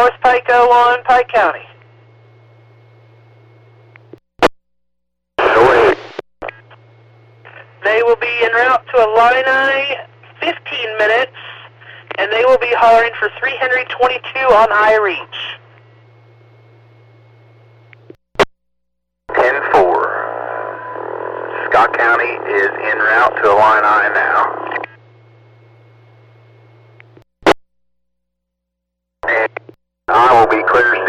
North Piko on Pike County. Go ahead. They will be en route to Illini 15 minutes, and they will be hollering for 3 Henry 22 on iReach. 10-4. Scott County is en route to Illini now. And I will be clear